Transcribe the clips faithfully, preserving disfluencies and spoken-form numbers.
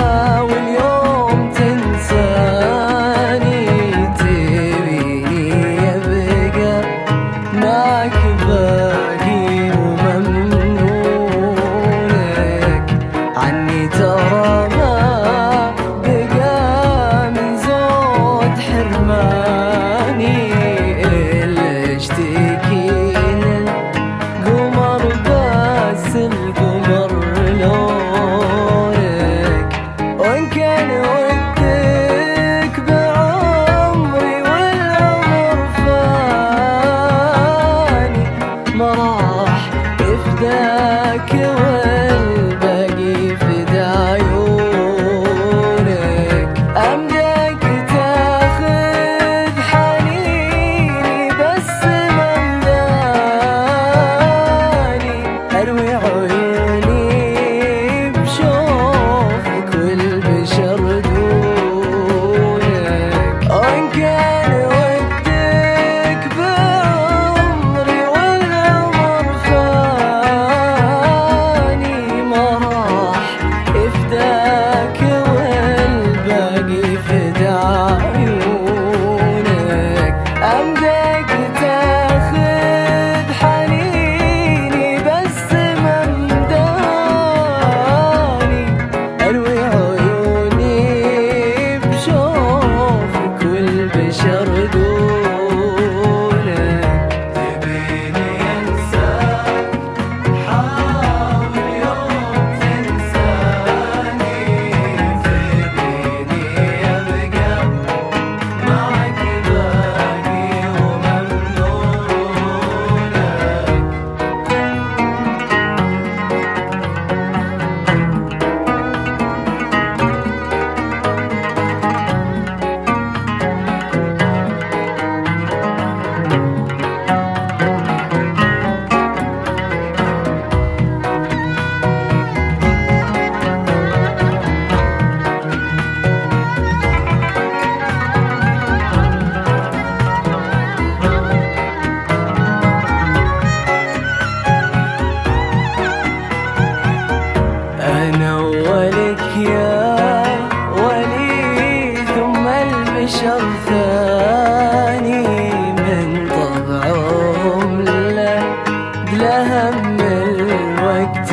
واليوم تنساني، تبيني أبقى معك باقي وممنونك، عني ترى ما بقى من زود حرماني، إلا اشتكي للقمر بس القمر لونك، وإن كان ودك بعمري والعمر فاني، ما راح يفداك والباقي فدا عيونك، أمداك تاخذ حنيني بس ما مداني، أروي عيوني بشوفك والبشر دونك، وإن كان ودك بعمري والعمر فاني، ما راح يفداك والباقي فدا عيونك، أمداك تاخذ حنيني بس ما مداني، أروي عيوني بشوفك والبشر دونك، تبيني أنساك حاول يوم تنساني، تبيني أبقى معك باقي وممنونك. أنا أولك يا ولي ثم البشر ثاني، من طبعهم له هم الوقت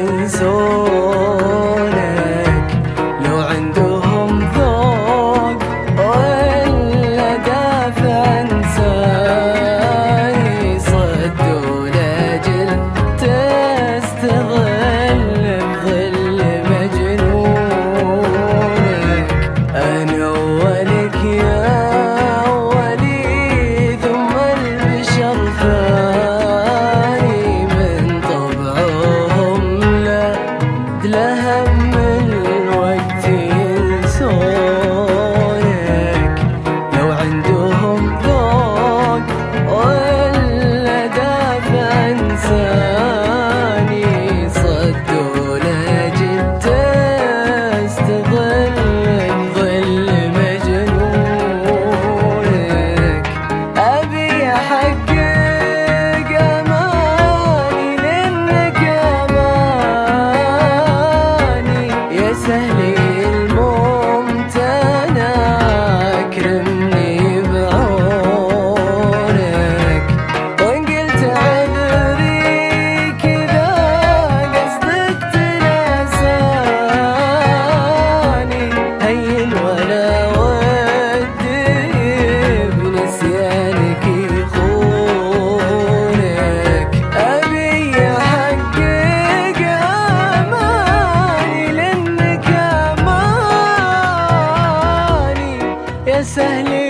ينسونك، لو عندهم ذوق ولا دافع انساني، صدوا لأجل تستظل بظل مجنونك، أنا أولك يا ولي ثم البشر ثاني، من طبعهم لا هم الوقت ينسونك، لو عندهم ذوق ولا دافع انساني، صدوا لأجل تستظل بظل مجنونك، أبي أحقق أماني لأنك أماني، يا سهلي الممتنع أكرمني بعونك، وإن قلت عذري كذا قصدك تناساني، هين ولا ودي بنسيانك يخونك، أبي أحقق أماني لأنك أماني، يا سهل